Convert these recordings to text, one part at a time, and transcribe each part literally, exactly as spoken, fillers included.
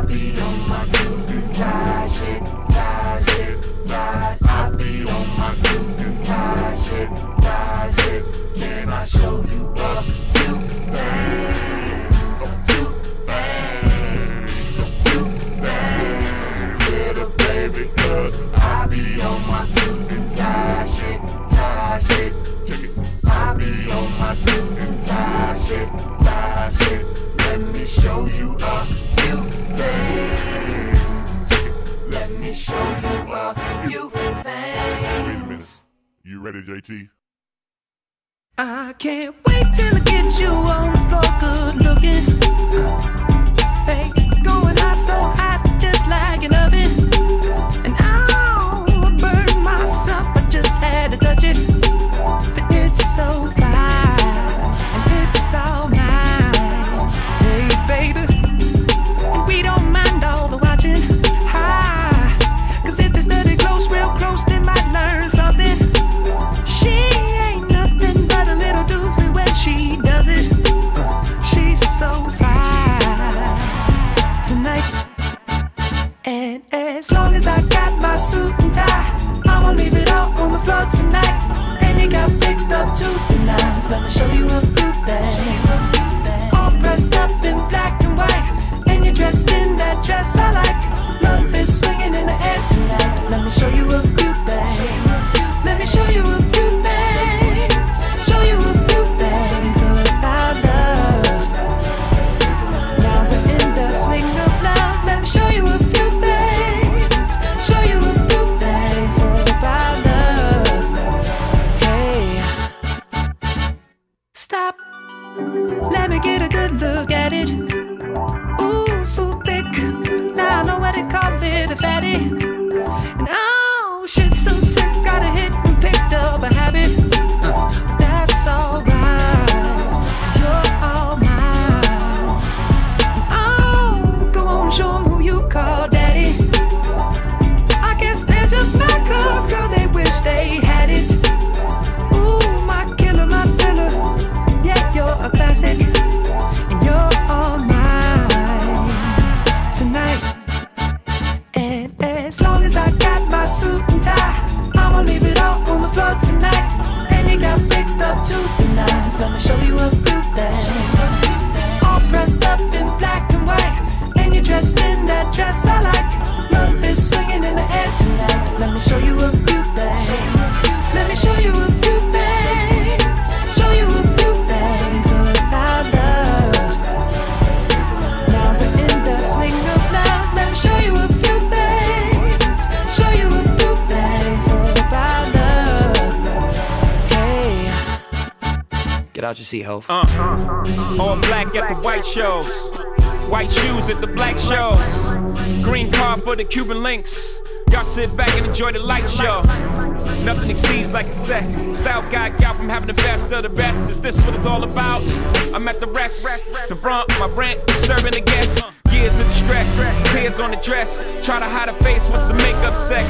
be on my suit and tie shit, tie shit, tie. I be on my suit and tie shit, tie shit. Can I show you a few things, a few things, a few things, little baby, cause I be on my suit and tie shit, tie shit. Check it. I be on my suit and tie shit, tie shit. Let me show you a few things. Let me show you a few things. Wait a minute. You ready, J T? I can't wait till I get you on the floor, good looking. Hey, going hot, so hot, just like an oven. And I'll burn myself, I just had to touch it. But it's so fine, and it's all mine. Hey, baby, we don't mind all the watching. Hi, cause if they study close, real close, they might learn something. She ain't nothing but a little doozy when she does it. She's so fine tonight. And as long as I got my suit and tie, I'ma leave it all on the floor tonight. And you got fixed up to the nines. Let me show you a few things. All dressed up in black and white, and you're dressed in that dress I like. Love is swinging in the air tonight. Let me show you a few things. Let me show you a few things. Show you a few things about love. Now we're in the swing of love. Let me show you a few things. Show you a few things about love. Hey, stop. Let me get a good look at it. Ooh, so thick. Now I know what they call it, a fatty. And oh, shit, so sick. Got a hit and picked up a habit. Uh, that's alright, cause you're all mine. Oh, go on, show them who you call daddy. I guess they're just not cause, girl, they wish they had it. Ooh, my killer, my filler. Yeah, you're a classic, and you're all mine tonight. And as long as I got my suit and tie, I'ma leave it all on the floor tonight. And you got fixed up to the nines. Let me show you a few things. All dressed up in black and white, and you're dressed in that dress I like. Love is swinging in the air tonight. Let me show you a few things. Let me show you a few things. Show you a few things about love. Now we're in the swing of love. Let me show you a few things. Show you a few things about love. Hey, Get out your seat, ho. Uh, all black at the white shows, white shoes at the black shows, green card for the Cuban links. Y'all sit back and enjoy the light show. Nothing exceeds like excess. Style guy gal from having the best of the best. Is this what it's all about? I'm at the rest, the front, my rent, disturbing the guests. Years of distress, tears on the dress. Try to hide a face with some makeup sex.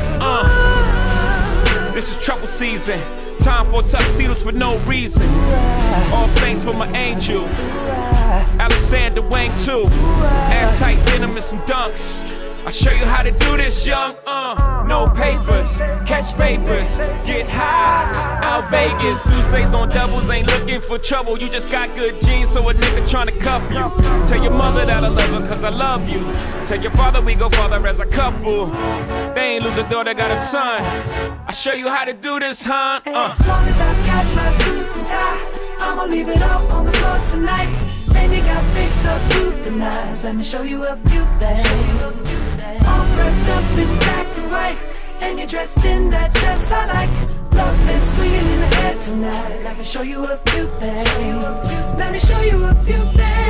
Uh, this is trouble season. Time for tuxedos for no reason. All saints for my angel. Alexander Wang too. Ass tight denim and some dunks. I'll show you how to do this, young. Uh, no papers, catch papers, get high. Out Vegas, Sousa's on doubles, ain't looking for trouble. You just got good genes, so a nigga tryna cuff you. Tell your mother that I love her, cause I love you. Tell your father we go farther as a couple. They ain't lose a daughter, got a son. I'll show you how to do this, huh? Uh. as long as I got my suit and tie, I'ma leave it all on the floor tonight. And you got fixed up to the nines. Let me show you a few things. All dressed up in black and white, and you're dressed in that dress I like. Love is swinging in the air tonight. Let me show you a few things. Let me show you a few things.